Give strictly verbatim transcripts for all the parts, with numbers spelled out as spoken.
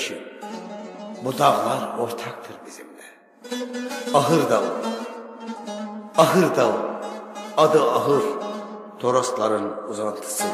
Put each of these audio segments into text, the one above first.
Ökkeş'im, bu dağlar ortaktır bizimle. Ahır Dağı, Ahır Dağı, adı Ahır, Torosların uzantısı.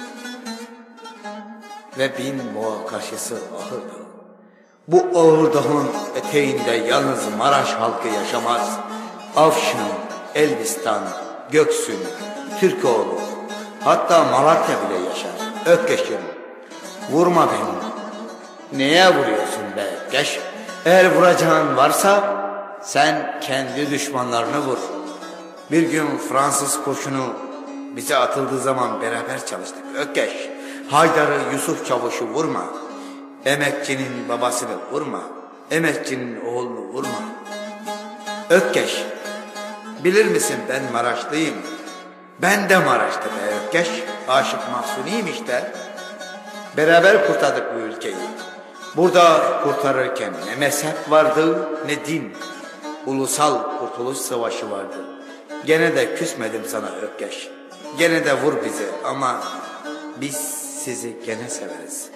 Ve bin boğa karşısı Ahır Dağı. Bu Ahır Dağı'nın eteğinde yalnız Maraş halkı yaşamaz. Afşin, Elbistan, Göksün, Türkoğlu, hatta Malatya bile yaşar. Ökkeş'im, vurma beni. Neye vuruyorsun be Ökkeş? Eğer vuracağın varsa sen kendi düşmanlarını vur. Bir gün Fransız kurşunu bize atıldığı zaman beraber çalıştık. Ökkeş, Haydar'ı, Yusuf Çavuş'u vurma. Emekçinin babasını vurma. Emekçinin oğlunu vurma. Ökkeş, bilir misin ben Maraşlıyım. Ben de Maraş'ta be Ökkeş. Aşık Mahsuni'yim işte. Beraber kurtardık bu ülkeyi. Burada kurtarırken ne mezhep vardı ne din. Ulusal kurtuluş savaşı vardı. Gene de küsmedim sana Ökkeş. Gene de vur bizi ama biz sizi gene severiz.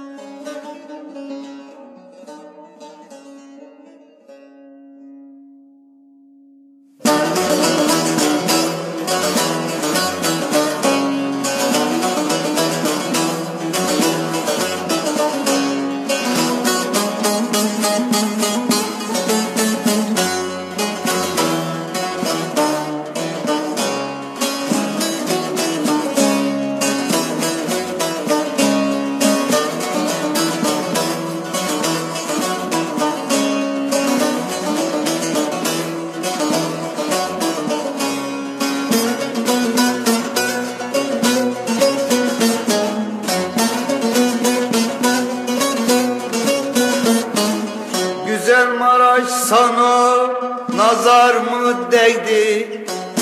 Güzel Maraş sana nazar mı değdi?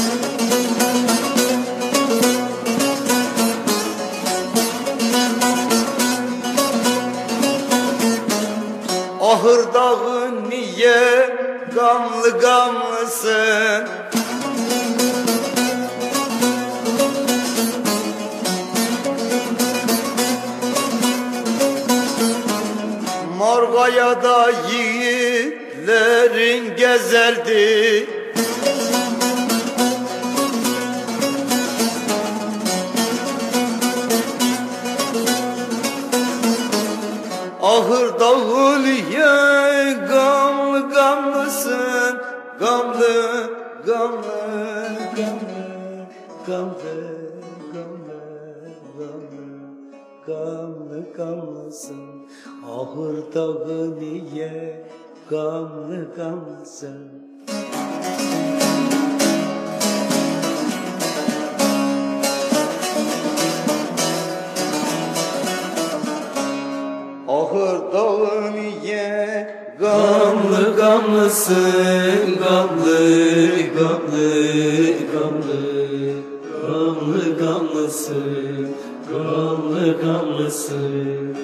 Ahır Dağı niye gamlı gamlısın? Morgaya'da yiğitlerin gezerdi. Ahır Dağı niye gamlı gamlısın? Gamlı, gamlı, gamlı, gamlı, gamlı, gamlı, gamlı, gamlısın. Ahır Dağı niye gamlı gamlısın? Ahır Dağı niye gamlı gamlısın? Gamlı, gamlı, gamlı, gamlı gamlısın, gamlı gamlısın.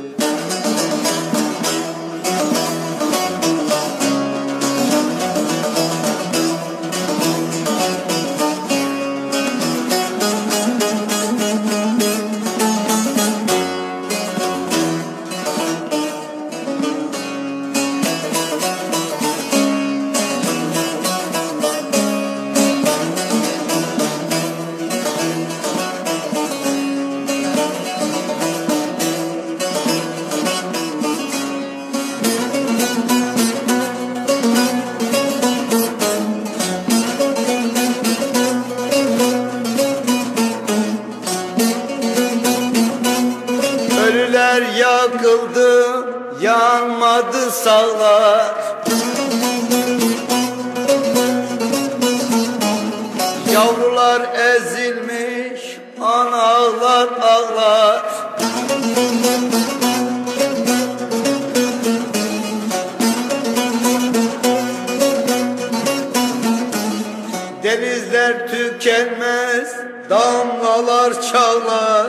Ölüler yakıldı, yanmadı sağlar. Yavrular ezilmiş, analar ağlar. Denizler tükenmez, damlalar çağlar.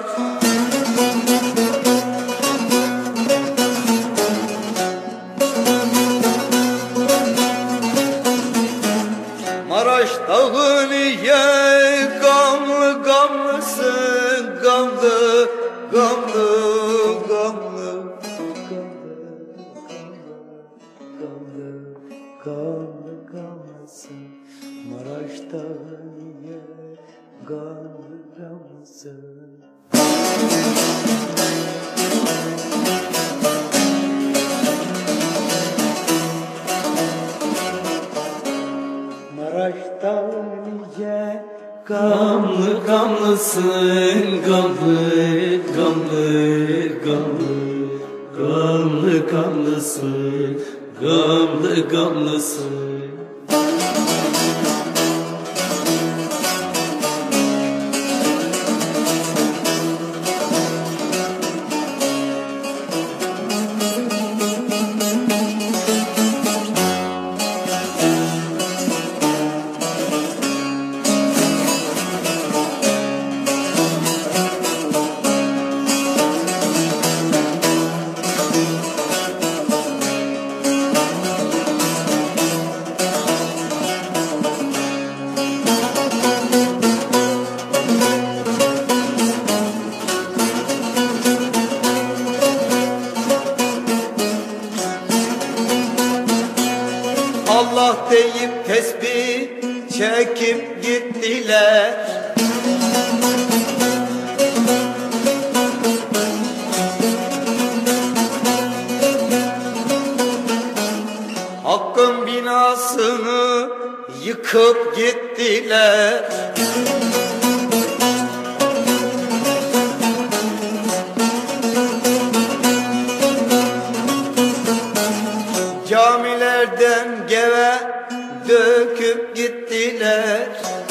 Maraş Dağı niye gamlı gamlısın? Gamlı, gamlı, gamlı, gamlı, gamlı gamlısın. Maraş'ta nice gamlı gamlısın, gamlı gamlı gamlı, gamlı gamlısın, gamlı gamlısın. Allah deyip tesbih çekip gittiler. Hakkın binasını yıkıp gittiler. Camilerden geve döküp gittiler.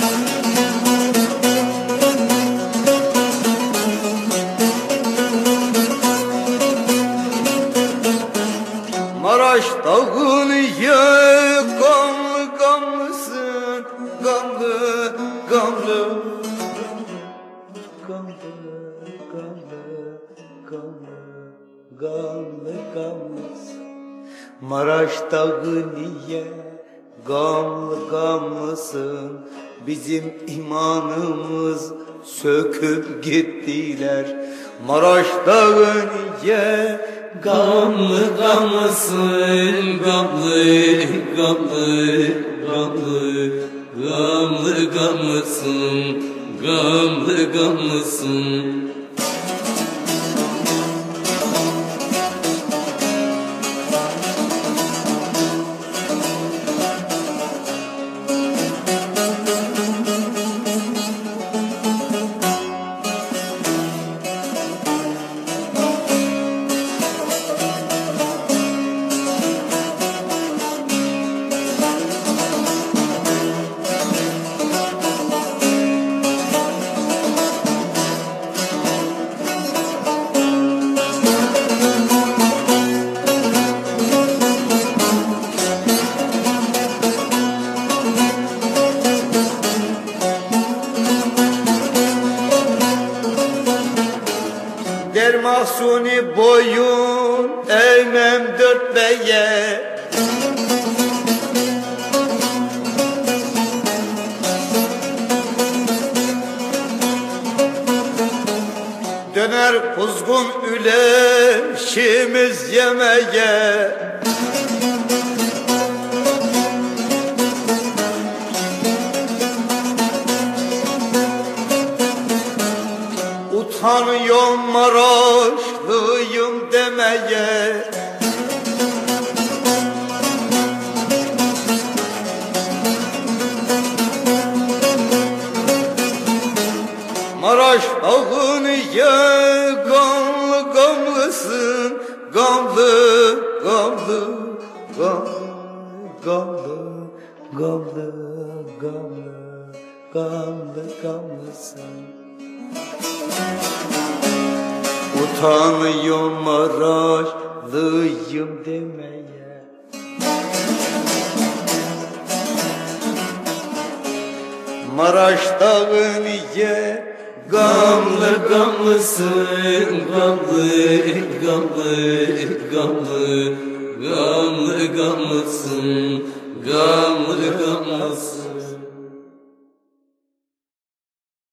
Maraş dağını ye, gamlı gamlısın, gamlı gamlı, gamlı gamlı gamlı, gamlı gamlısın. Maraş dağı niye gamlı gamlısın, bizim imanımız söküp gittiler. Maraş dağı niye gamlı gamlısın, gamlı gamlı gamlı, gamlı gamlısın, gamlı gamlısın. Der mahsuni boyun eğmem dört beye, döner kuzgun üleşimiz yemeye. Utanıyorum Maraşlıyım demeye. Maraş dağını ye, gamlı gamlısın, gamlı gamlı gamlı, gamlı gamlı gamlı, gamlı gamlısın. Utanıyorum Maraşlıyım demeye. Maraş dağını ye, gamlı gamlısın, gamlı gamlı gamlı, gamlı gamlısın, gamlı gamlısın.